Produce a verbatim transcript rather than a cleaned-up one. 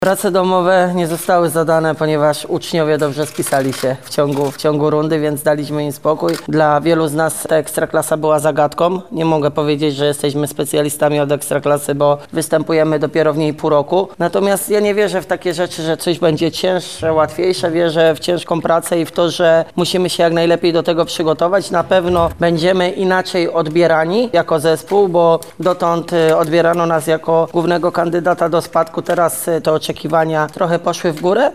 Prace domowe nie zostały zadane, ponieważ uczniowie dobrze spisali się w ciągu, w ciągu rundy, więc daliśmy im spokój. Dla wielu z nas ta ekstraklasa była zagadką. Nie mogę powiedzieć, że jesteśmy specjalistami od ekstraklasy, bo występujemy dopiero w niej pół roku. Natomiast ja nie wierzę w takie rzeczy, że coś będzie cięższe, łatwiejsze. Wierzę w ciężką pracę i w to, że musimy się jak najlepiej do tego przygotować. Na pewno będziemy inaczej odbierani jako zespół, bo dotąd y, odbierano nas jako głównego kandydata do spadku. Teraz y, to oczekiwania trochę poszły w górę.